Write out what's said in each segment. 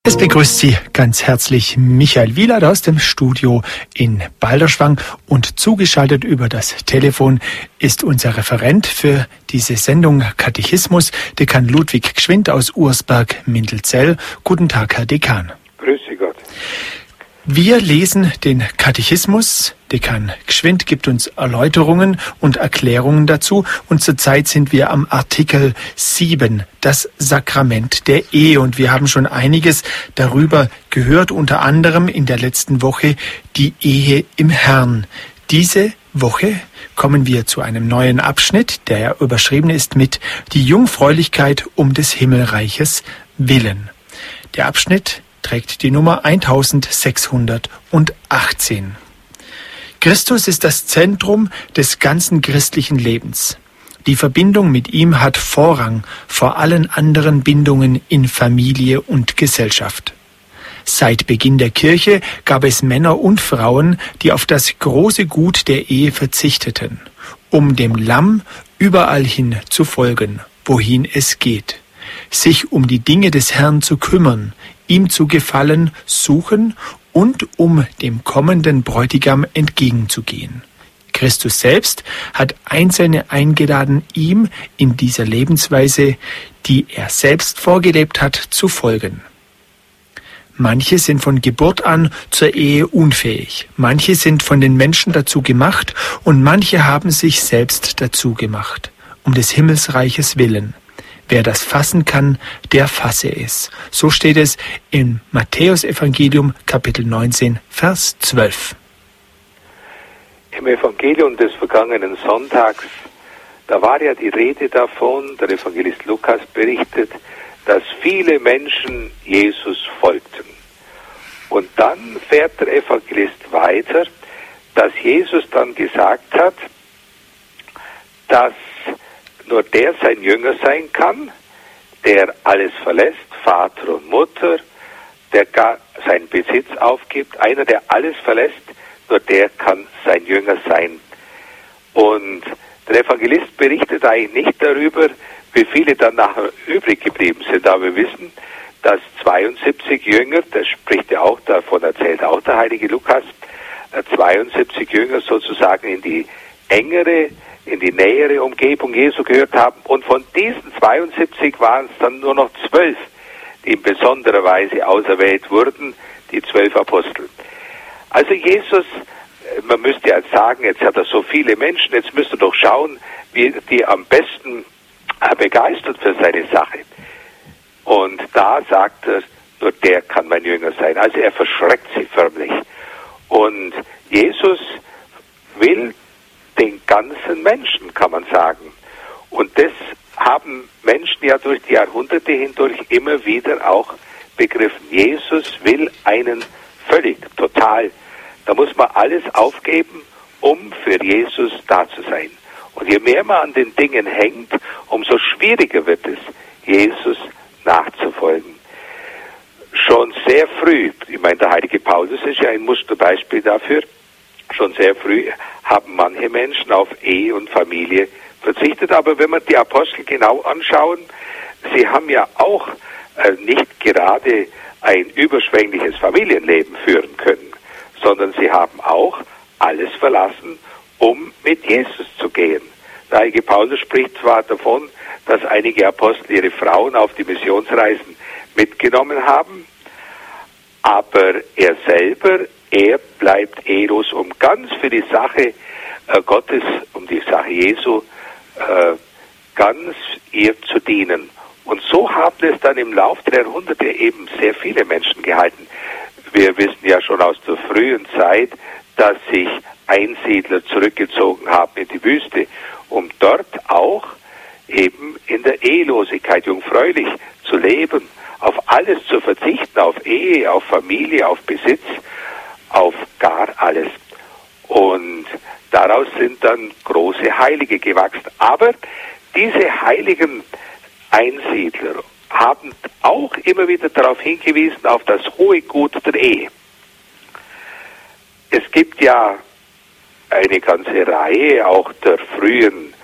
Es begrüßt Sie ganz herzlich Michael Wielert aus dem Studio in Balderschwang und zugeschaltet über das Telefon ist unser Referent für diese Sendung Katechismus, Dekan Ludwig Gschwind aus Ursberg-Mindelzell. Guten Tag, Herr Dekan. Grüße Gott. Wir lesen den Katechismus. Dekan Gschwind gibt uns Erläuterungen und Erklärungen dazu. Und zurzeit sind wir am Artikel 7, das Sakrament der Ehe. Und wir haben schon einiges darüber gehört, unter anderem in der letzten Woche die Ehe im Herrn. Diese Woche kommen wir zu einem neuen Abschnitt, der überschrieben ist mit die Jungfräulichkeit um des Himmelreiches willen. Der Abschnitt trägt die Nummer 1618. Christus ist das Zentrum des ganzen christlichen Lebens. Die Verbindung mit ihm hat Vorrang vor allen anderen Bindungen in Familie und Gesellschaft. Seit Beginn der Kirche gab es Männer und Frauen, die auf das große Gut der Ehe verzichteten, um dem Lamm überall hin zu folgen, wohin es geht, sich um die Dinge des Herrn zu kümmern, ihm zu gefallen, suchen und um dem kommenden Bräutigam entgegenzugehen. Christus selbst hat Einzelne eingeladen, ihm in dieser Lebensweise, die er selbst vorgelebt hat, zu folgen. Manche sind von Geburt an zur Ehe unfähig, manche sind von den Menschen dazu gemacht und manche haben sich selbst dazu gemacht, um des Himmelsreiches willen. Wer das fassen kann, der fasse es. So steht es im Matthäusevangelium, Kapitel 19, Vers 12. Im Evangelium des vergangenen Sonntags, da war ja die Rede davon, der Evangelist Lukas berichtet, dass viele Menschen Jesus folgten. Und dann fährt der Evangelist weiter, dass Jesus dann gesagt hat, dass nur der sein Jünger sein kann, der alles verlässt, Vater und Mutter, der gar seinen Besitz aufgibt. Einer, der alles verlässt, nur der kann sein Jünger sein. Und der Evangelist berichtet eigentlich nicht darüber, wie viele dann nachher übrig geblieben sind. Aber wir wissen, dass 72 Jünger, das spricht ja auch davon, erzählt auch der heilige Lukas, 72 Jünger sozusagen in die nähere Umgebung Jesu gehört haben. Und von diesen 72 waren es dann nur noch 12, die in besonderer Weise auserwählt wurden, die 12 Apostel. Also Jesus, man müsste ja sagen, jetzt hat er so viele Menschen, jetzt müsste er doch schauen, wie die am besten begeistert für seine Sache. Und da sagt er, nur der kann mein Jünger sein. Also er verschreckt sie förmlich. Und Jesus will den ganzen Menschen, kann man sagen. Und das haben Menschen ja durch die Jahrhunderte hindurch immer wieder auch begriffen. Jesus will einen völlig, total. Da muss man alles aufgeben, um für Jesus da zu sein. Und je mehr man an den Dingen hängt, umso schwieriger wird es, Jesus nachzufolgen. Schon sehr früh, ich meine, der heilige Paulus ist ja ein Musterbeispiel dafür, schon sehr früh haben manche Menschen auf Ehe und Familie verzichtet. Aber wenn wir die Apostel genau anschauen, sie haben ja auch nicht gerade ein überschwängliches Familienleben führen können, sondern sie haben auch alles verlassen, um mit Jesus zu gehen. Der heilige Paulus spricht zwar davon, dass einige Apostel ihre Frauen auf die Missionsreisen mitgenommen haben, aber er selber, er bleibt ehelos, um ganz für die Sache Gottes, um die Sache Jesu, ganz ihr zu dienen. Und so haben es dann im Laufe der Jahrhunderte eben sehr viele Menschen gehalten. Wir wissen ja schon aus der frühen Zeit, dass sich Einsiedler zurückgezogen haben in die Wüste, um dort auch eben in der Ehelosigkeit jungfräulich zu leben, auf alles zu verzichten, auf Ehe, auf Familie, auf Besitz, auf gar alles. Und daraus sind dann große Heilige gewachsen. Aber diese heiligen Einsiedler haben auch immer wieder darauf hingewiesen, auf das hohe Gut der Ehe. Es gibt ja eine ganze Reihe auch der frühen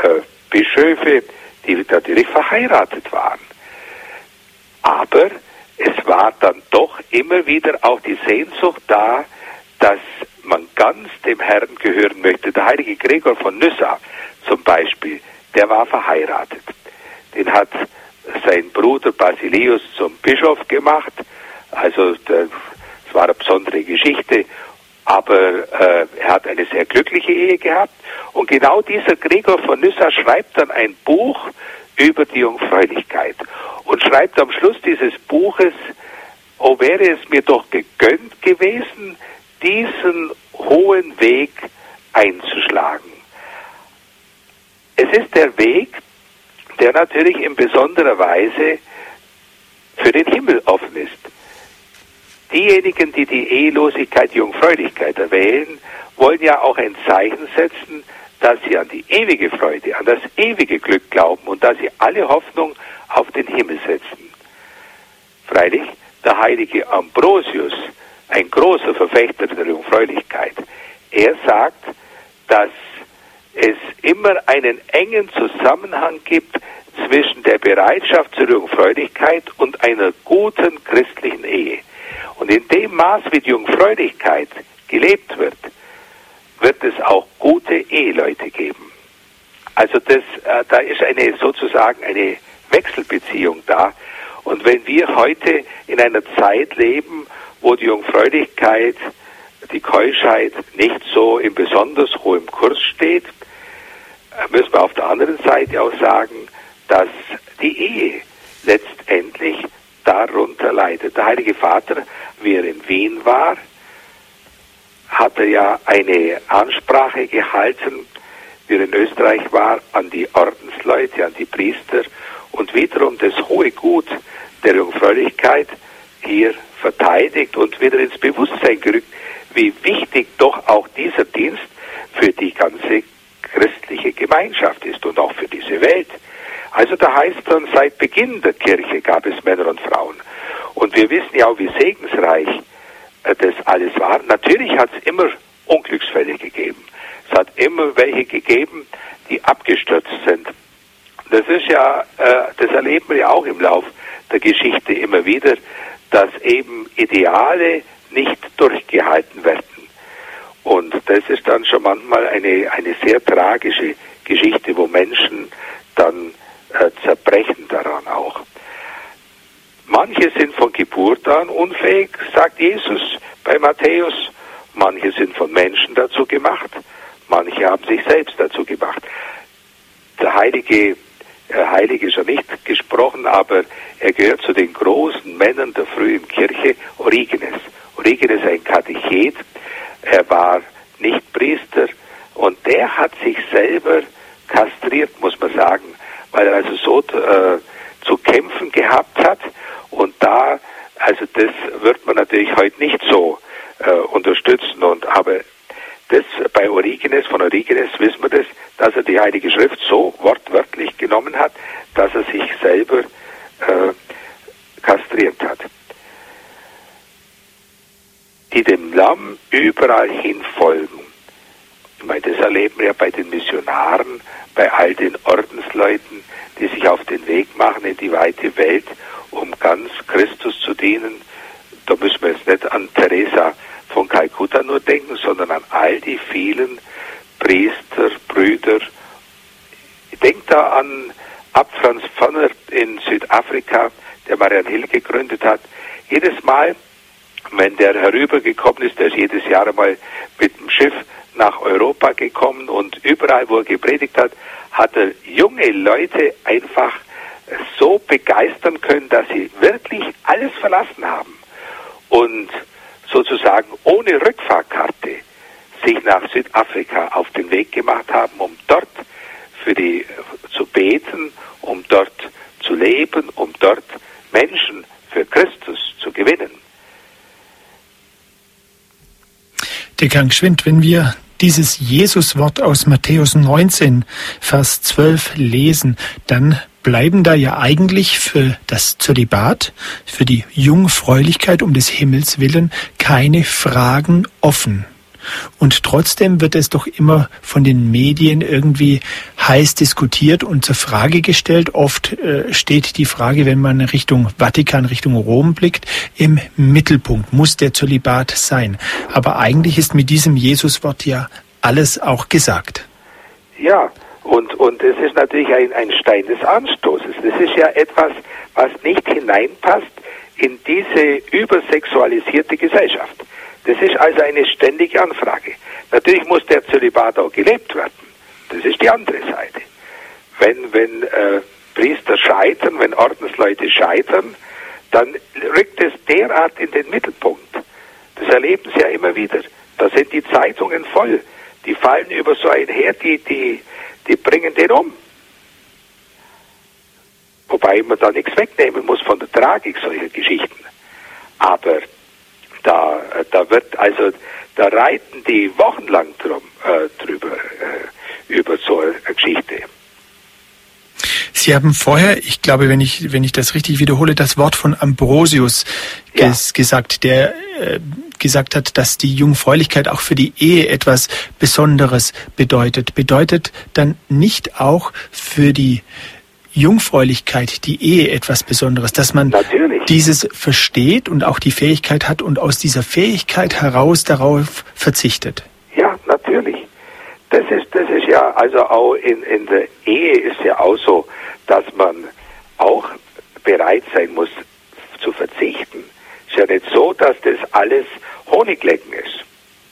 Bischöfe, die natürlich verheiratet waren. Aber es war dann doch immer wieder auch die Sehnsucht da, dass man ganz dem Herrn gehören möchte. Der heilige Gregor von Nyssa zum Beispiel, der war verheiratet. Den hat sein Bruder Basileus zum Bischof gemacht. Also es war eine besondere Geschichte, aber er hat eine sehr glückliche Ehe gehabt. Und genau dieser Gregor von Nyssa schreibt dann ein Buch über die Jungfräulichkeit und schreibt am Schluss dieses Buches: Oh, wäre es mir doch gegönnt gewesen, diesen hohen Weg einzuschlagen. Es ist der Weg, der natürlich in besonderer Weise für den Himmel offen ist. Diejenigen, die die Ehelosigkeit, die Jungfräulichkeit erwählen, wollen ja auch ein Zeichen setzen, dass sie an die ewige Freude, an das ewige Glück glauben und dass sie alle Hoffnung auf den Himmel setzen. Freilich, der heilige Ambrosius, ein großer Verfechter der Jungfräulichkeit, er sagt, dass es immer einen engen Zusammenhang gibt zwischen der Bereitschaft zur Jungfräulichkeit und einer guten christlichen Ehe. Und in dem Maß, wie die Jungfräulichkeit gelebt wird, wird es auch gute Eheleute geben. Also da ist sozusagen eine Wechselbeziehung da. Und wenn wir heute in einer Zeit leben, wo die Jungfräulichkeit, die Keuschheit nicht so in besonders hohem Kurs steht, müssen wir auf der anderen Seite auch sagen, dass die Ehe letztendlich darunter leidet. Der Heilige Vater, wie er in Wien war, hat er ja eine Ansprache gehalten, wie er in Österreich war, an die Ordensleute, an die Priester und wiederum das hohe Gut der Jungfräulichkeit hier verteidigt und wieder ins Bewusstsein gerückt, wie wichtig doch auch dieser Dienst für die ganze christliche Gemeinschaft ist und auch für diese Welt. Also da heißt dann, seit Beginn der Kirche gab es Männer und Frauen. Und wir wissen ja auch, wie segensreich das alles war. Natürlich hat es immer Unglücksfälle gegeben. Es hat immer welche gegeben, die abgestürzt sind. Das ist ja, das erleben wir ja auch im Lauf der Geschichte immer wieder, dass eben Ideale nicht durchgehalten werden. Und das ist dann schon manchmal eine sehr tragische Geschichte, wo Menschen dann zerbrechen daran auch. Manche sind von Geburt an unfähig, sagt Jesus bei Matthäus. Manche sind von Menschen dazu gemacht. Manche haben sich selbst dazu gemacht. Der Heilige ist ja nicht gesprochen, aber er gehört zu den großen Männern der frühen Kirche, Origenes. Origenes, ein Katechet. Er war nicht Priester und der hat sich selber kastriert, muss man sagen, weil er also so zu kämpfen gehabt hat. Und da, also das wird man natürlich heute nicht so unterstützen. Aber das bei Origenes, von Origenes wissen wir das, dass er die Heilige Schrift so wortwörtlich genommen hat, dass er sich selber kastriert hat. Die dem Lamm überall hin folgen. Ich meine, das erleben wir ja bei den Missionaren, bei all den Ordensleuten, die sich auf den Weg machen in die weite Welt, um ganz Christus zu dienen. Da müssen wir jetzt nicht an Teresa von Kalkutta nur denken, sondern an all die vielen Priester, Brüder. Ich denke da an Abt Franz Vonner in Südafrika, der Marian Hill gegründet hat. Jedes Mal, wenn der herübergekommen ist, der ist jedes Jahr einmal mit dem Schiff nach Europa gekommen und überall, wo er gepredigt hat, hat er junge Leute einfach so begeistern können, dass sie wirklich alles verlassen haben und sozusagen ohne Rückfahrkarte sich nach Südafrika auf den Weg gemacht haben, um dort zu beten, um dort zu leben, um dort Menschen für Christus zu gewinnen. Dekan Gschwind, wenn wir dieses Jesuswort aus Matthäus 19, Vers 12 lesen, dann bleiben da ja eigentlich für das Zölibat, für die Jungfräulichkeit um des Himmels willen, keine Fragen offen. Und trotzdem wird es doch immer von den Medien irgendwie heiß diskutiert und zur Frage gestellt. Oft steht die Frage, wenn man Richtung Vatikan, Richtung Rom blickt, im Mittelpunkt. Muss der Zölibat sein? Aber eigentlich ist mit diesem Jesuswort ja alles auch gesagt. Ja, und es ist natürlich ein Stein des Anstoßes. Das ist ja etwas, was nicht hineinpasst in diese übersexualisierte Gesellschaft. Das ist also eine ständige Anfrage. Natürlich muss der Zölibat auch gelebt werden. Das ist die andere Seite. Wenn Priester scheitern, wenn Ordensleute scheitern, dann rückt es derart in den Mittelpunkt. Das erleben Sie ja immer wieder. Da sind die Zeitungen voll. Die fallen über so einen her, die bringen den um. Wobei man da nichts wegnehmen muss von der Tragik solcher Geschichten. Aber da reiten die wochenlang drüber, über so eine Geschichte. Sie haben vorher, ich glaube, wenn ich das richtig wiederhole, das Wort von Ambrosius gesagt, der gesagt hat, dass die Jungfräulichkeit auch für die Ehe etwas Besonderes bedeutet. Bedeutet dann nicht auch für die Jungfräulichkeit, die Ehe etwas Besonderes, dass man dieses versteht und auch die Fähigkeit hat und aus dieser Fähigkeit heraus darauf verzichtet? Ja, natürlich. Das ist ja, also auch in der Ehe ist ja auch so, dass man auch bereit sein muss zu verzichten. Ist ja nicht so, dass das alles Honiglecken ist.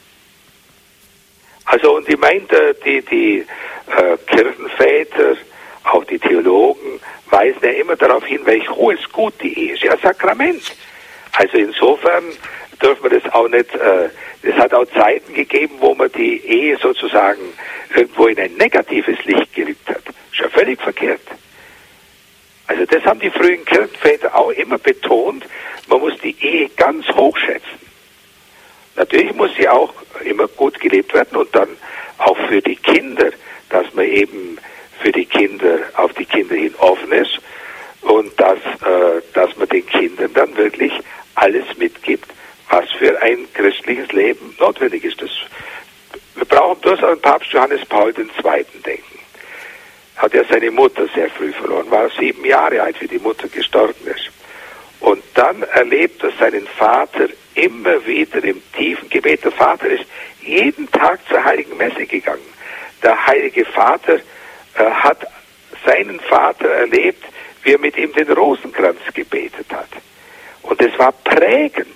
Also, und ich meine, die Kirchenväter, auch die Theologen, weisen ja immer darauf hin, welch hohes Gut die Ehe ist. Ja, Sakrament. Also insofern dürfen wir das auch nicht, es hat auch Zeiten gegeben, wo man die Ehe sozusagen irgendwo in ein negatives Licht gerückt hat. Ist ja völlig verkehrt. Also das haben die frühen Kirchenväter auch immer betont, man muss die Ehe ganz hoch schätzen. Natürlich muss sie auch immer gut gelebt werden und dann auch für die Kinder, dass man eben für die Kinder, auf die Kinder hin offen ist und dass man den Kindern dann wirklich alles mitgibt, was für ein christliches Leben notwendig ist. Wir brauchen bloß an Papst Johannes Paul II. Denken. Hat er seine Mutter sehr früh verloren, war 7 Jahre alt, wie die Mutter gestorben ist. Und dann erlebt er seinen Vater immer wieder im tiefen Gebet. Der Vater ist jeden Tag zur Heiligen Messe gegangen. Der Heilige Vater hat seinen Vater erlebt, wie er mit ihm den Rosenkranz gebetet hat. Und es war prägend.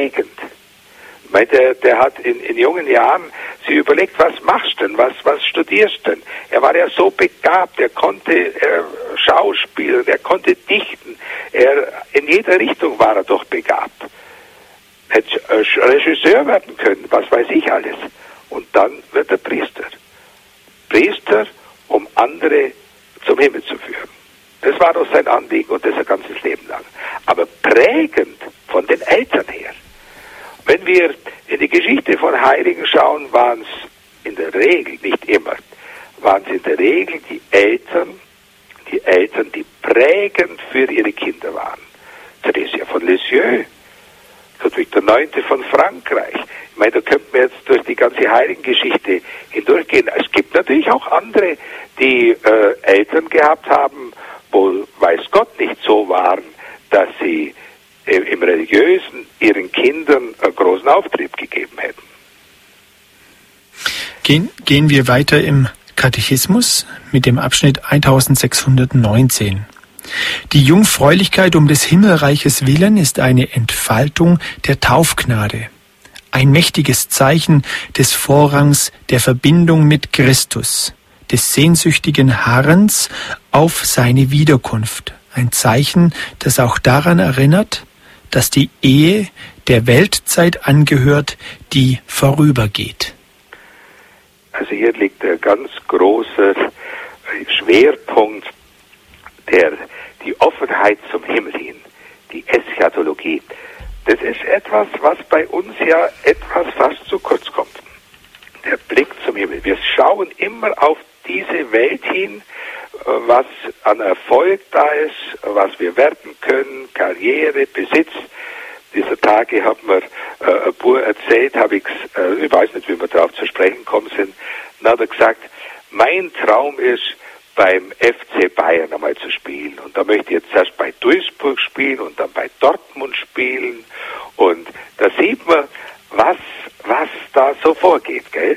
Ich meine, der hat in jungen Jahren sich überlegt, was machst du denn, was studierst du denn? Er war ja so begabt, er konnte schauspielen, er konnte dichten, in jeder Richtung war er doch begabt. Hätte Regisseur werden können, was weiß ich alles. Und dann wird er Priester. Priester, um andere zum Himmel zu führen. Das war doch sein Anliegen und das ein ganzes Leben lang. Aber prägend von den Eltern her. Wenn wir in die Geschichte von Heiligen schauen, waren es in der Regel, nicht immer, waren es in der Regel die Eltern, die prägend für ihre Kinder waren. Theresia von Lisieux, Ludwig IX. Von Frankreich. Ich meine, da könnten wir jetzt durch die ganze Heiligengeschichte hindurchgehen. Es gibt natürlich auch andere, die Eltern gehabt haben, wo, weiß Gott, nicht so waren, dass sie im Religiösen ihren Kindern einen großen Auftrieb gegeben hätten. Gehen wir weiter im Katechismus mit dem Abschnitt 1619. Die Jungfräulichkeit um des Himmelreiches willen ist eine Entfaltung der Taufgnade, ein mächtiges Zeichen des Vorrangs der Verbindung mit Christus, des sehnsüchtigen Harrens auf seine Wiederkunft, ein Zeichen, das auch daran erinnert, dass die Ehe der Weltzeit angehört, die vorübergeht. Also hier liegt der ganz große Schwerpunkt, die Offenheit zum Himmel hin, die Eschatologie. Das ist etwas, was bei uns ja etwas fast zu kurz kommt. Der Blick zum Himmel. Wir schauen immer auf diese Welt hin, was an Erfolg da ist, was wir werden können, Karriere, Besitz. Dieser Tage hat man ein Bub erzählt, ich weiß nicht, wie wir darauf zu sprechen gekommen sind, dann hat er gesagt, mein Traum ist, beim FC Bayern einmal zu spielen. Und da möchte ich jetzt erst bei Duisburg spielen und dann bei Dortmund spielen. Und da sieht man, was da so vorgeht, gell?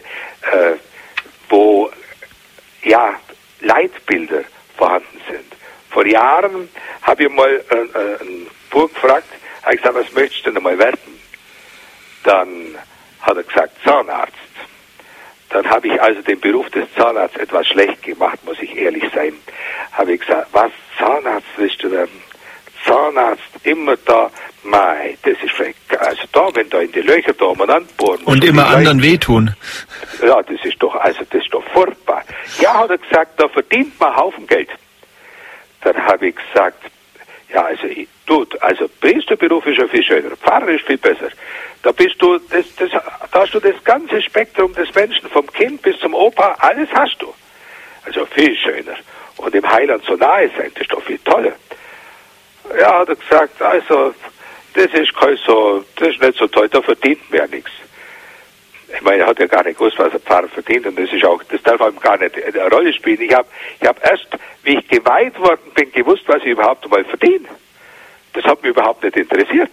Wo ja Leitbilder vorhanden sind. Vor Jahren habe ich mal einen Bub gefragt, habe gesagt, was möchtest du denn einmal werden? Dann hat er gesagt, Zahnarzt. Dann habe ich also den Beruf des Zahnarztes etwas schlecht gemacht, muss ich ehrlich sein. Habe ich gesagt, was, Zahnarzt willst du werden? Zahnarzt, immer da, mei, das ist vielleicht, also da, wenn da in die Löcher da man anbohren muss. Und immer anderen wehtun. Ja, das ist doch furchtbar. Ja, hat er gesagt, da verdient man einen Haufen Geld. Dann habe ich gesagt, ja, also Priesterberuf ist ja viel schöner, Pfarrer ist viel besser. Da bist du, da hast du das ganze Spektrum des Menschen, vom Kind bis zum Opa, alles hast du. Also viel schöner. Und dem Heiland so nahe sein, das ist doch viel toller. Ja, hat er gesagt, also, das ist nicht so toll, da verdient man ja nichts. Ich meine, er hat ja gar nicht gewusst, was ein Pfarrer verdient, und das darf ihm gar nicht eine Rolle spielen. Ich hab erst, wie ich geweiht worden bin, gewusst, was ich überhaupt mal verdiene. Das hat mich überhaupt nicht interessiert.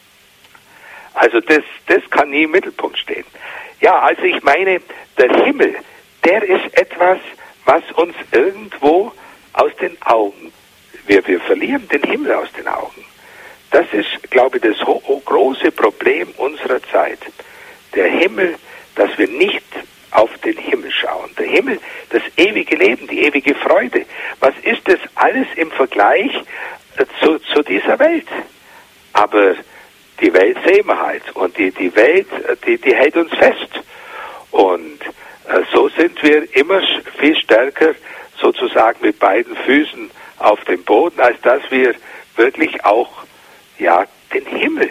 Also das kann nie im Mittelpunkt stehen. Ja, also ich meine, der Himmel, der ist etwas, was uns irgendwo aus den Augen, wir verlieren den Himmel aus den Augen. Das ist, glaube ich, das große Problem unserer Zeit. Der Himmel, dass wir nicht auf den Himmel schauen. Der Himmel, das ewige Leben, die ewige Freude. Was ist das alles im Vergleich zu dieser Welt? Aber die Welt sehen wir halt. Und die Welt, die hält uns fest. Und so sind wir immer viel stärker sozusagen mit beiden Füßen auf dem Boden, als dass wir wirklich auch den Himmel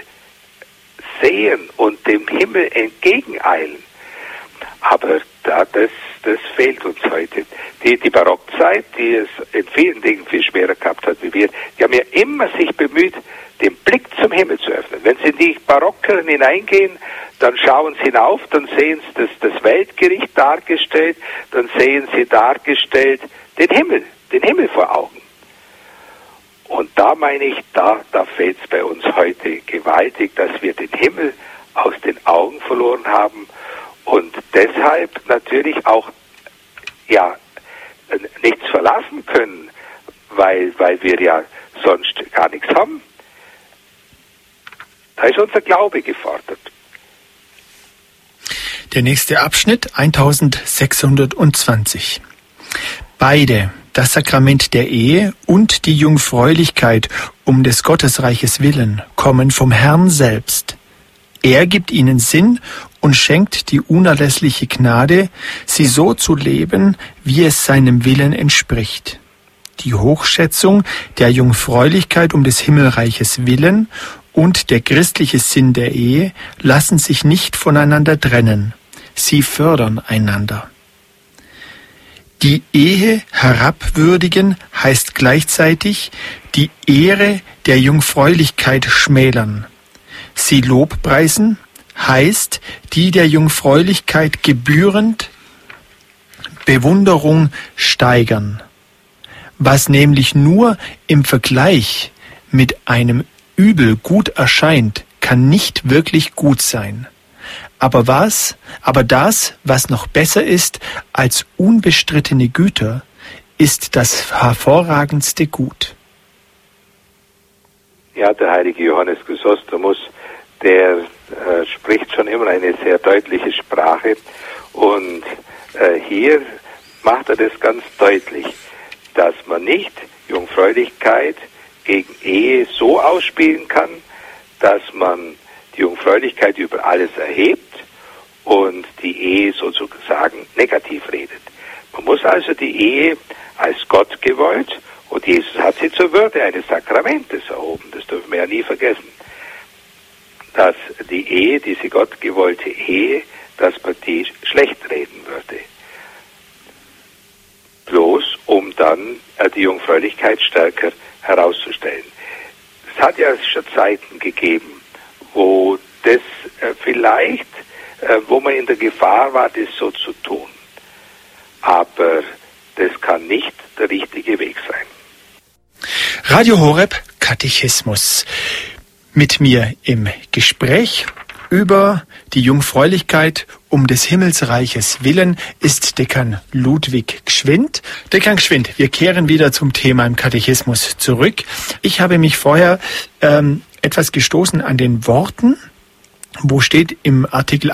sehen und dem Himmel entgegeneilen. Aber das fehlt uns heute. Die Barockzeit, die es in vielen Dingen viel schwerer gehabt hat wie wir, die haben ja immer sich bemüht, den Blick zum Himmel zu öffnen. Wenn sie in die Barockkirchen hineingehen, dann schauen sie hinauf, dann sehen sie das Weltgericht dargestellt, dann sehen sie dargestellt den Himmel vor Augen. Und da meine ich, da fehlt es bei uns heute gewaltig, dass wir den Himmel aus den Augen verloren haben und deshalb natürlich auch nichts verlassen können, weil wir ja sonst gar nichts haben. Da ist unser Glaube gefordert. Der nächste Abschnitt, 1620. Beide, das Sakrament der Ehe und die Jungfräulichkeit um des Gottesreiches willen, kommen vom Herrn selbst. Er gibt ihnen Sinn und schenkt die unerlässliche Gnade, sie so zu leben, wie es seinem Willen entspricht. Die Hochschätzung der Jungfräulichkeit um des Himmelreiches willen und der christliche Sinn der Ehe lassen sich nicht voneinander trennen. Sie fördern einander. Die Ehe herabwürdigen heißt gleichzeitig die Ehre der Jungfräulichkeit schmälern. Sie lobpreisen heißt die der Jungfräulichkeit gebührend Bewunderung steigern. Was nämlich nur im Vergleich mit einem Übel gut erscheint, kann nicht wirklich gut sein. Aber das, was noch besser ist als unbestrittene Güter, ist das hervorragendste Gut. Ja, der heilige Johannes Chrysostomus, der spricht schon immer eine sehr deutliche Sprache und hier macht er das ganz deutlich, dass man nicht Jungfräulichkeit gegen Ehe so ausspielen kann, dass man die Jungfräulichkeit über alles erhebt und die Ehe sozusagen negativ redet. Man muss also die Ehe als Gott gewollt, und Jesus hat sie zur Würde eines Sakramentes erhoben, das dürfen wir ja nie vergessen, dass die Ehe, diese Gott gewollte Ehe, dass man die schlecht reden würde. Bloß um dann die Jungfräulichkeit stärker herauszustellen. Es hat ja schon Zeiten gegeben, wo das vielleicht, wo man in der Gefahr war, das so zu tun. Aber das kann nicht der richtige Weg sein. Radio Horeb Katechismus. Mit mir im Gespräch über die Jungfräulichkeit um des Himmelsreiches willen ist Dekan Ludwig Gschwind. Dekan Gschwind, wir kehren wieder zum Thema im Katechismus zurück. Ich habe mich vorher etwas gestoßen an den Worten, wo steht im Artikel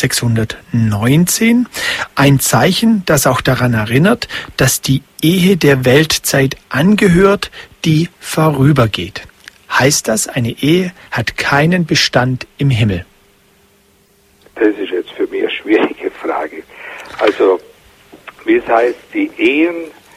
1619 ein Zeichen, das auch daran erinnert, dass die Ehe der Weltzeit angehört, die vorübergeht. Heißt das, eine Ehe hat keinen Bestand im Himmel? Das ist jetzt für mich eine schwierige Frage. Also, wie es heißt, die Ehen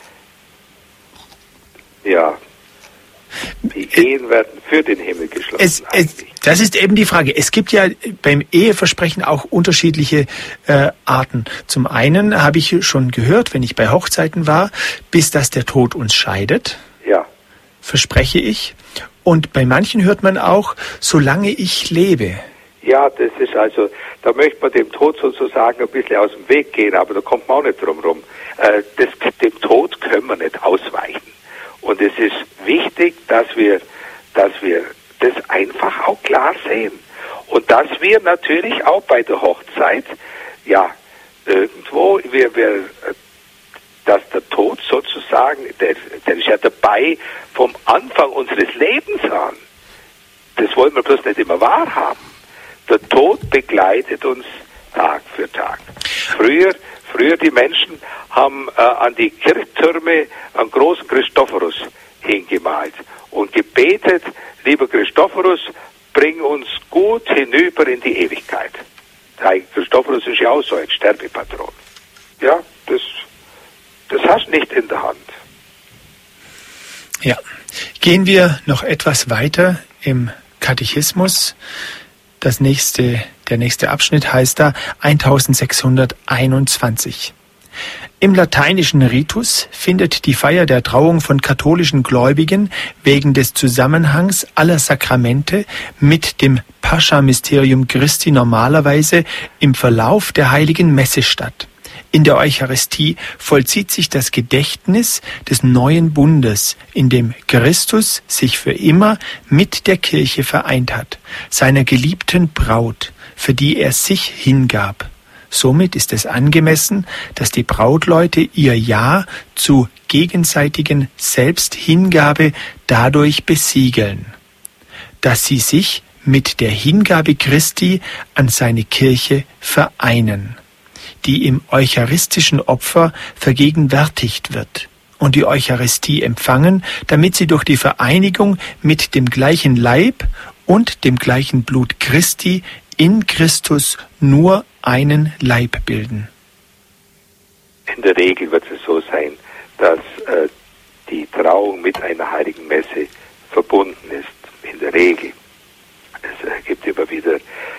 werden für den Himmel geschlossen. Das ist eben die Frage. Es gibt ja beim Eheversprechen auch unterschiedliche Arten. Zum einen habe ich schon gehört, wenn ich bei Hochzeiten war, bis dass der Tod uns scheidet, verspreche ich. Und bei manchen hört man auch, solange ich lebe. Ja, das ist also, da möchte man dem Tod sozusagen ein bisschen aus dem Weg gehen, aber da kommt man auch nicht drum rum. Dem Tod können wir nicht ausweichen. Und es ist wichtig, dass wir das einfach auch klar sehen. Und dass wir natürlich auch bei der Hochzeit, irgendwo, dass der Tod sozusagen, der ist ja dabei vom Anfang unseres Lebens an. Das wollen wir bloß nicht immer wahrhaben. Der Tod begleitet uns Tag für Tag. Früher die Menschen haben an die Kirchtürme einen großen Christophorus hingemalt und gebetet, lieber Christophorus, bring uns gut hinüber in die Ewigkeit. Der heilige Christophorus ist ja auch so ein Sterbepatron. Ja, das hast du nicht in der Hand. Ja, gehen wir noch etwas weiter im Katechismus. Der nächste Abschnitt heißt da 1621. Im lateinischen Ritus findet die Feier der Trauung von katholischen Gläubigen wegen des Zusammenhangs aller Sakramente mit dem Pascha-Mysterium Christi normalerweise im Verlauf der heiligen Messe statt. In der Eucharistie vollzieht sich das Gedächtnis des neuen Bundes, in dem Christus sich für immer mit der Kirche vereint hat, seiner geliebten Braut, für die er sich hingab. Somit ist es angemessen, dass die Brautleute ihr Ja zu gegenseitigen Selbsthingabe dadurch besiegeln, dass sie sich mit der Hingabe Christi an seine Kirche vereinen, die im eucharistischen Opfer vergegenwärtigt wird, und die Eucharistie empfangen, damit sie durch die Vereinigung mit dem gleichen Leib und dem gleichen Blut Christi in Christus nur einen Leib bilden. In der Regel wird es so sein, dass die Trauung mit einer heiligen Messe verbunden ist. In der Regel. Es gibt immer wieder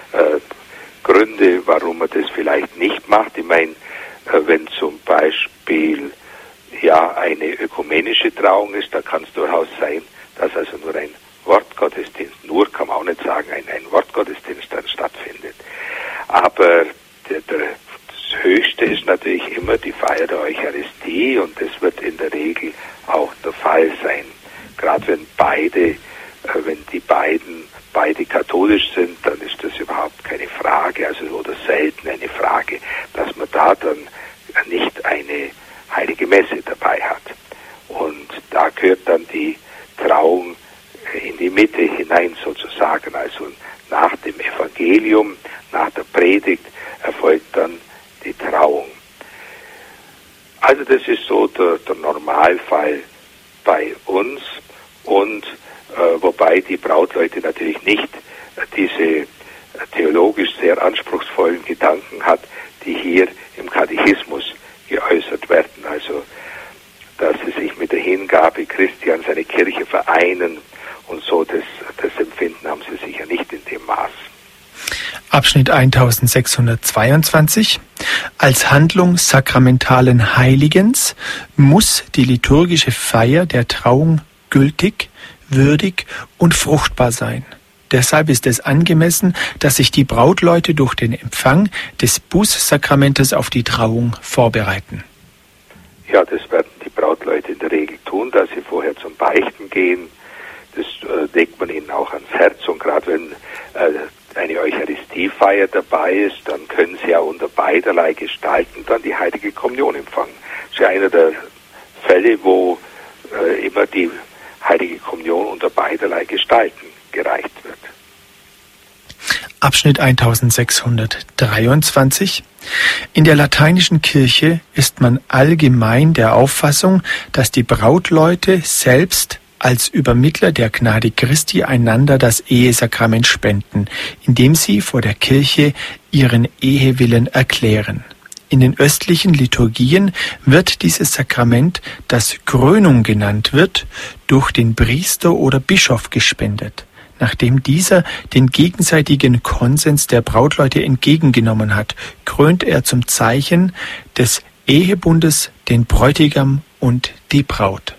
Gründe, warum man das vielleicht nicht macht. Ich meine, wenn zum Beispiel eine ökumenische Trauung ist, da kann es durchaus sein, dass also nur ein Wortgottesdienst, nur kann man auch nicht sagen, ein Wortgottesdienst dann stattfindet. Aber das Höchste ist natürlich immer die Feier der Eucharistie, und das wird in der Regel auch der Fall sein. Gerade wenn die beide katholisch sind, dann ist das überhaupt keine Frage, oder selten eine Frage, dass man da dann nicht eine heilige Messe dabei hat. Und da gehört dann die Trauung in die Mitte hinein sozusagen, also nach dem Evangelium, nach der Predigt erfolgt dann die Trauung. Also das ist so der Normalfall bei uns, und wobei die Brautleute natürlich nicht diese theologisch sehr anspruchsvollen Gedanken hat, die hier im Katechismus geäußert werden, also dass sie sich mit der Hingabe Christi an seine Kirche vereinen und so, das Empfinden haben sie sicher nicht in dem Maß. Abschnitt 1622. Als Handlung sakramentalen Heiligens muss die liturgische Feier der Trauung gültig, würdig und fruchtbar sein. Deshalb ist es angemessen, dass sich die Brautleute durch den Empfang des Bußsakramentes auf die Trauung vorbereiten. Ja, das werden die Brautleute in der Regel tun, dass sie vorher zum Beichten gehen. Das legt man ihnen auch ans Herz. Und gerade wenn eine Eucharistiefeier dabei ist, dann können sie ja unter beiderlei Gestalten dann die Heilige Kommunion empfangen. Das ist ja einer der Fälle, wo immer die Heilige Kommunion unter beiderlei Gestalten gereicht wird. Abschnitt 1623. In der lateinischen Kirche ist man allgemein der Auffassung, dass die Brautleute selbst als Übermittler der Gnade Christi einander das Ehesakrament spenden, indem sie vor der Kirche ihren Ehewillen erklären. In den östlichen Liturgien wird dieses Sakrament, das Krönung genannt wird, durch den Priester oder Bischof gespendet. Nachdem dieser den gegenseitigen Konsens der Brautleute entgegengenommen hat, krönt er zum Zeichen des Ehebundes den Bräutigam und die Braut.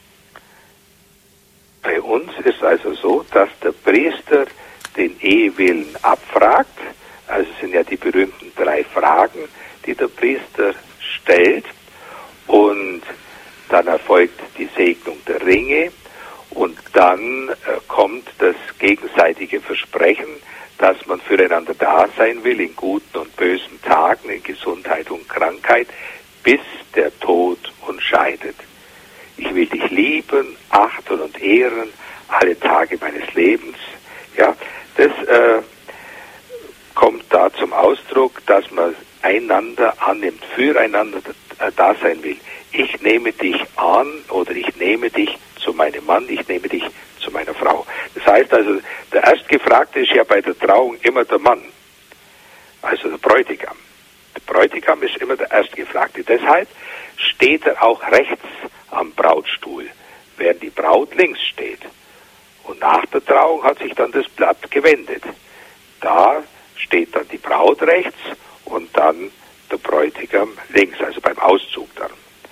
Bei uns ist also so, dass der Priester den Ehewillen abfragt. Also es sind ja die berühmten 3 Fragen, die der Priester stellt. Und dann erfolgt die Segnung der Ringe. Und dann kommt das gegenseitige Versprechen, dass man füreinander da sein will, in guten und bösen Tagen, in Gesundheit und Krankheit, bis der Tod uns scheidet. Ich will dich lieben, achten und ehren, alle Tage meines Lebens. Ja, das kommt da zum Ausdruck, dass man einander annimmt, füreinander da sein will. Ich nehme dich an oder ich nehme dich zu meinem Mann, ich nehme dich zu meiner Frau. Das heißt also, der Erstgefragte ist ja bei der Trauung immer der Mann, also der Bräutigam. Der Bräutigam ist immer der Erstgefragte. Deshalb steht er auch rechts am Brautstuhl, während die Braut links steht. Und nach der Trauung hat sich dann das Blatt gewendet. Da steht dann die Braut rechts und dann der Bräutigam links, also beim Auszug dann.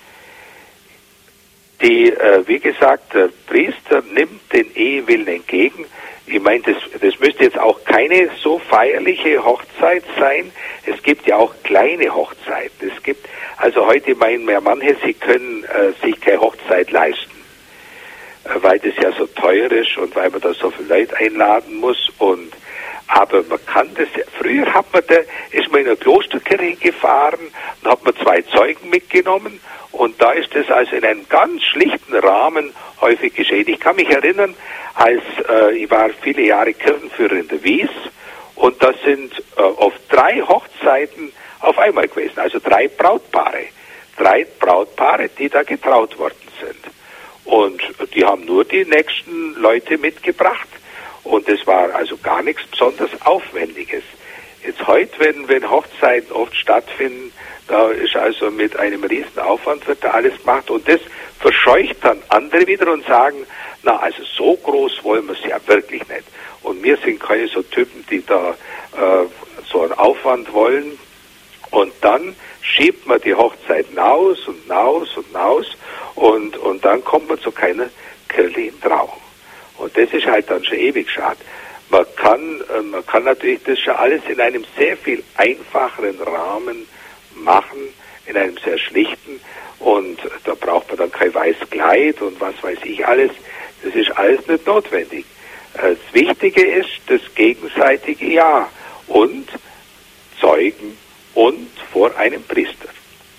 Wie gesagt, der Priester nimmt den Ehewillen entgegen. Ich meine, das müsste jetzt auch keine so feierliche Hochzeit sein. Es gibt ja auch kleine Hochzeiten. Es gibt, also heute meinen ja manche, sie können sich keine Hochzeit leisten, weil das ja so teuer ist und weil man da so viele Leute einladen muss. Aber man kann das, früher ist man in eine Klosterkirche gefahren und hat man 2 Zeugen mitgenommen und da ist das also in einem ganz schlichten Rahmen häufig geschehen. Ich kann mich erinnern, ich war viele Jahre Kirchenführer in der Wies und das sind oft 3 Hochzeiten auf einmal gewesen, also 3 Brautpaare. 3 Brautpaare, die da getraut worden sind. Und die haben nur die nächsten Leute mitgebracht. Und es war also gar nichts besonders Aufwendiges. Jetzt heute, wenn Hochzeiten oft stattfinden, da ist also mit einem riesen Aufwand wird da alles gemacht und das verscheucht dann andere wieder und sagen, na also so groß wollen wir es ja wirklich nicht. Und wir sind keine so Typen, die da so einen Aufwand wollen. Und dann schiebt man die Hochzeiten aus und aus und aus und dann kommt man zu keiner kirchlichen Trauung. Und das ist halt dann schon ewig schade. Man kann natürlich das schon alles in einem sehr viel einfacheren Rahmen machen, in einem sehr schlichten. Und da braucht man dann kein weißes Kleid und was weiß ich alles. Das ist alles nicht notwendig. Das Wichtige ist das gegenseitige Ja und Zeugen und vor einem Priester.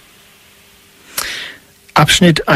Abschnitt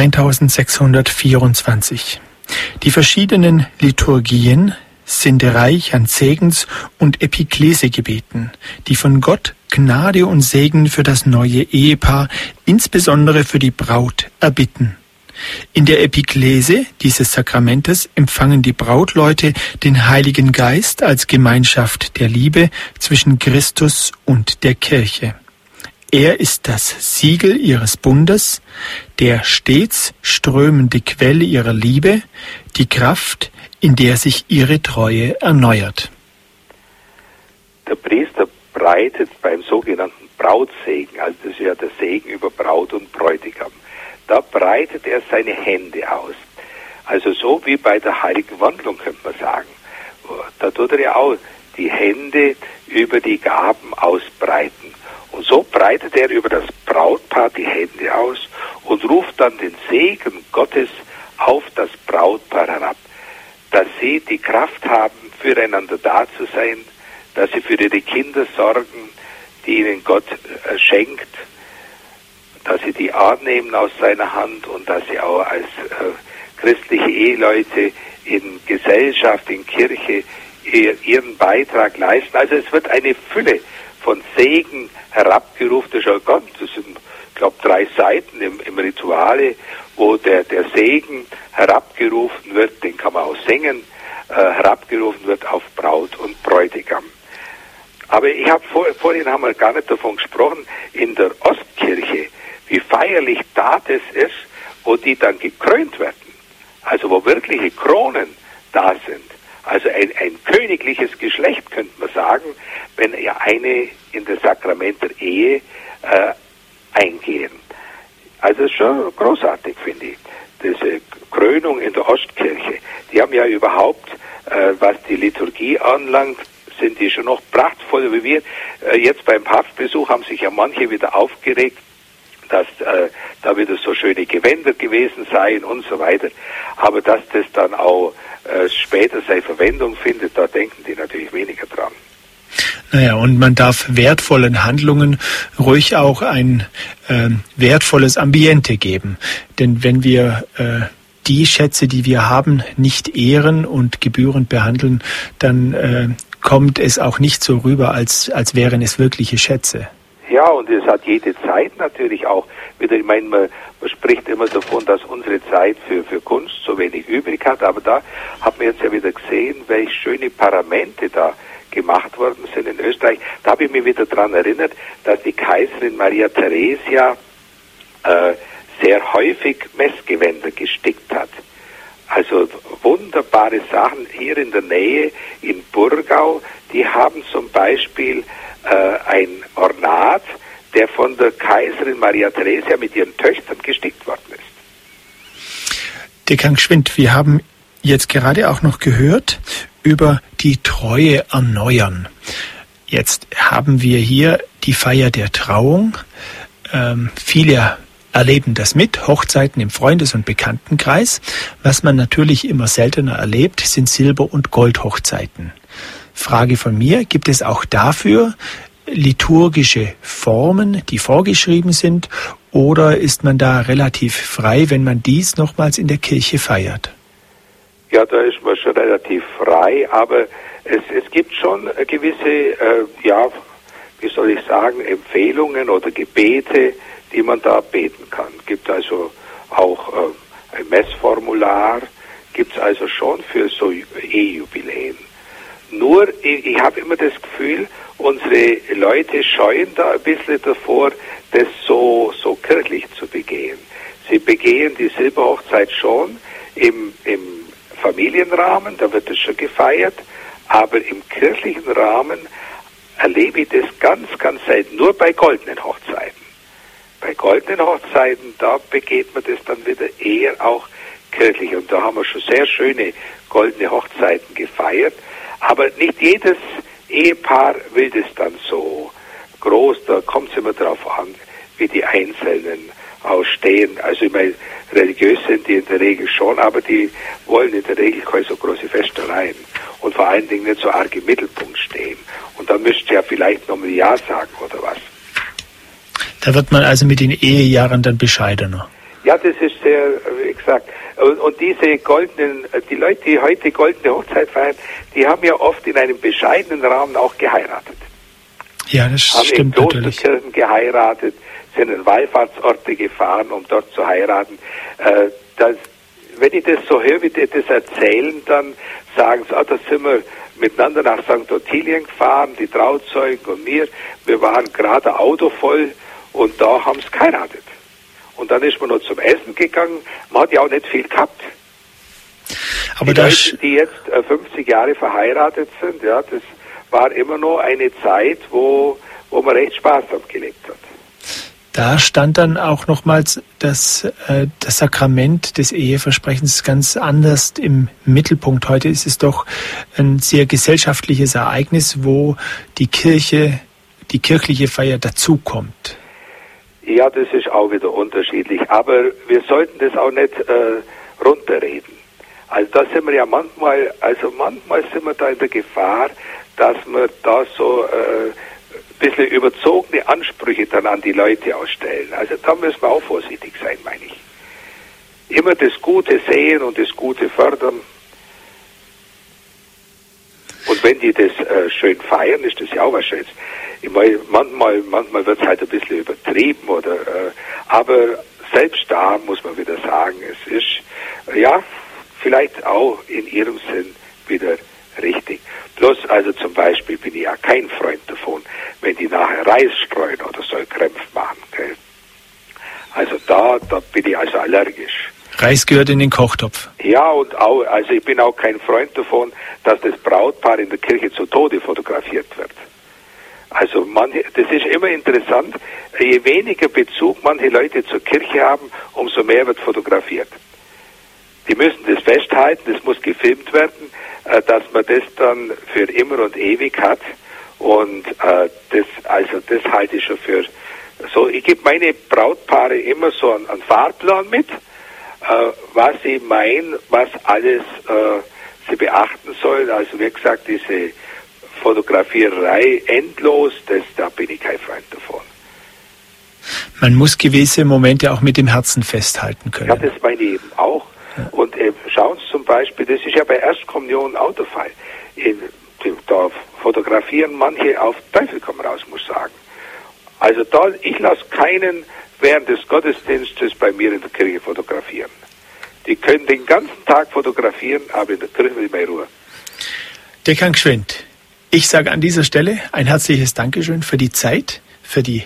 1624. Die verschiedenen Liturgien sind reich an Segens- und Epiklese-Gebeten, die von Gott Gnade und Segen für das neue Ehepaar, insbesondere für die Braut, erbitten. In der Epiklese dieses Sakramentes empfangen die Brautleute den Heiligen Geist als Gemeinschaft der Liebe zwischen Christus und der Kirche. Er ist das Siegel ihres Bundes, der stets strömende Quelle ihrer Liebe, die Kraft, in der sich ihre Treue erneuert. Der Priester breitet beim sogenannten Brautsegen, also das ist ja der Segen über Braut und Bräutigam, da breitet er seine Hände aus. Also so wie bei der Heiligen Wandlung, könnte man sagen, da tut er ja auch die Hände über die Gaben ausbreiten. Und so breitet er über das Brautpaar die Hände aus und ruft dann den Segen Gottes auf das Brautpaar herab, dass sie die Kraft haben, füreinander da zu sein, dass sie für ihre Kinder sorgen, die ihnen Gott schenkt, dass sie die annehmen aus seiner Hand und dass sie auch als christliche Eheleute in Gesellschaft, in Kirche ihren Beitrag leisten. Also es wird eine Fülle von Segen herabgerufen. Das ist ja ganz, das sind, ich glaube, 3 Seiten im Rituale, wo der Segen herabgerufen wird, den kann man auch singen, herabgerufen wird auf Braut und Bräutigam. Aber ich habe vorhin haben wir gar nicht davon gesprochen, in der Ostkirche, wie feierlich da das ist, wo die dann gekrönt werden. Also wo wirkliche Kronen da sind. Also ein königliches Geschlecht, könnte man sagen, wenn ja eine in das Sakrament der Ehe eingehen. Also das ist schon großartig, finde ich. Diese Krönung in der Ostkirche, die haben ja überhaupt, was die Liturgie anlangt, sind die schon noch prachtvoller wie wir. Jetzt beim Papstbesuch haben sich ja manche wieder aufgeregt, dass da wieder so schöne Gewänder gewesen seien und so weiter. Aber dass das dann auch später seine Verwendung findet, da denken die natürlich weniger dran. Naja, und man darf wertvollen Handlungen ruhig auch ein wertvolles Ambiente geben. Denn wenn wir die Schätze, die wir haben, nicht ehren und gebührend behandeln, dann kommt es auch nicht so rüber, als wären es wirkliche Schätze. Ja, und es hat jede Zeit natürlich auch wieder, ich meine, man spricht immer davon, dass unsere Zeit für Kunst so wenig übrig hat, aber da hat man jetzt ja wieder gesehen, welche schöne Paramente da gemacht worden sind in Österreich. Da habe ich mich wieder daran erinnert, dass die Kaiserin Maria Theresia sehr häufig Messgewänder gestickt hat. Also wunderbare Sachen hier in der Nähe in Burgau, die haben zum Beispiel ein Ornat, der von der Kaiserin Maria Theresia mit ihren Töchtern gestickt worden ist. Dekan Gschwind, wir haben jetzt gerade auch noch gehört über die Treue erneuern. Jetzt haben wir hier die Feier der Trauung. Viele erleben das mit, Hochzeiten im Freundes- und Bekanntenkreis. Was man natürlich immer seltener erlebt, sind Silber- und Goldhochzeiten. Frage von mir, gibt es auch dafür liturgische Formen, die vorgeschrieben sind, oder ist man da relativ frei, wenn man dies nochmals in der Kirche feiert? Ja, da ist man schon relativ frei, aber es gibt schon gewisse, wie soll ich sagen, Empfehlungen oder Gebete, die man da beten kann. Gibt also auch ein Messformular, gibt es also schon für so Ehejubiläen. Nur, ich habe immer das Gefühl, unsere Leute scheuen da ein bisschen davor, das so kirchlich zu begehen. Sie begehen die Silberhochzeit schon im Familienrahmen, da wird es schon gefeiert, aber im kirchlichen Rahmen erlebe ich das ganz, ganz selten, nur bei goldenen Hochzeiten. Bei goldenen Hochzeiten, da begeht man das dann wieder eher auch kirchlich. Und da haben wir schon sehr schöne goldene Hochzeiten gefeiert. Aber nicht jedes Ehepaar will das dann so groß. Da kommt es immer darauf an, wie die Einzelnen ausstehen. Also ich meine, religiös sind die in der Regel schon, aber die wollen in der Regel keine so große Festereien. Und vor allen Dingen nicht so arg im Mittelpunkt stehen. Und dann müsst ihr ja vielleicht noch mal Ja sagen oder was. Da wird man also mit den Ehejahren dann bescheidener. Ja, das ist sehr, wie gesagt, und diese die Leute, die heute goldene Hochzeit feiern, die haben ja oft in einem bescheidenen Rahmen auch geheiratet. Ja, das stimmt natürlich. Haben in Klosterkirchen geheiratet, sind in Wallfahrtsorte gefahren, um dort zu heiraten. Wenn ich das so höre, wie die das erzählen, dann sagen sie, da sind wir miteinander nach St. Ottilien gefahren, die Trauzeugen und wir waren gerade Auto voll und da haben sie geheiratet. Und dann ist man noch zum Essen gegangen. Man hat ja auch nicht viel gehabt. Aber die Leute, die jetzt 50 Jahre verheiratet sind, ja, das war immer noch eine Zeit, wo man recht Spaß gelebt hat. Da stand dann auch nochmals das Sakrament des Eheversprechens ganz anders im Mittelpunkt. Heute ist es doch ein sehr gesellschaftliches Ereignis, wo die kirchliche Feier dazukommt. Ja, das ist auch wieder unterschiedlich, aber wir sollten das auch nicht runterreden. Also da sind wir ja manchmal sind wir da in der Gefahr, dass wir da so bisschen überzogene Ansprüche dann an die Leute ausstellen. Also da müssen wir auch vorsichtig sein, meine ich. Immer das Gute sehen und das Gute fördern. Und wenn die das schön feiern, ist das ja auch was Schönes. Ich meine, manchmal wird es halt ein bisschen übertrieben, aber selbst da muss man wieder sagen, es ist ja vielleicht auch in ihrem Sinn wieder richtig. Bloß also zum Beispiel bin ich ja kein Freund davon, wenn die nachher Reis streuen oder so Krämpf machen. Gell? Also da bin ich also allergisch. Reis gehört in den Kochtopf. Ja, und auch, also ich bin auch kein Freund davon, dass das Brautpaar in der Kirche zu Tode fotografiert wird. Also das ist immer interessant, je weniger Bezug manche Leute zur Kirche haben, umso mehr wird fotografiert. Die müssen das festhalten, das muss gefilmt werden, dass man das dann für immer und ewig hat. Und das halte ich schon für so. Ich gebe meine Brautpaare immer so einen Fahrplan mit, was sie meinen, was alles sie beachten sollen. Also wie gesagt, diese Fotografierei endlos, da bin ich kein Freund davon. Man muss gewisse Momente auch mit dem Herzen festhalten können. Ja, das meine ich eben auch. Ja. Und schauen Sie zum Beispiel, das ist ja bei Erstkommunion auch der Fall. Da fotografieren manche auf Teufel komm raus, muss ich sagen. Also ich lasse keinen während des Gottesdienstes bei mir in der Kirche fotografieren. Die können den ganzen Tag fotografieren, aber in der Kirche will ich mehr Ruhe. Dekan Gschwind, ich sage an dieser Stelle ein herzliches Dankeschön für die Zeit, für die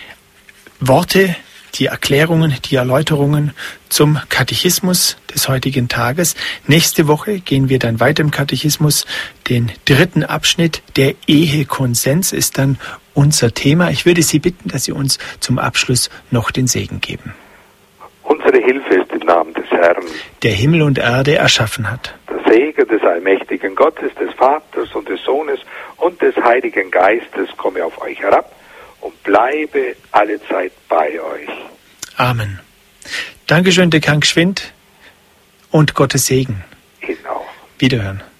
Worte, die Erklärungen, die Erläuterungen zum Katechismus des heutigen Tages. Nächste Woche gehen wir dann weiter im Katechismus. Den 3. Abschnitt, der Ehekonsens, ist dann unser Thema. Ich würde Sie bitten, dass Sie uns zum Abschluss noch den Segen geben. Unsere Hilfe ist im Namen des Herrn, der Himmel und Erde erschaffen hat. Der Segen des allmächtigen Gottes, des Vaters und des Sohnes und des Heiligen Geistes komme auf euch herab und bleibe alle Zeit bei euch. Amen. Dankeschön, Dekan Gschwind, und Gottes Segen. Ihnen auch. Wiederhören.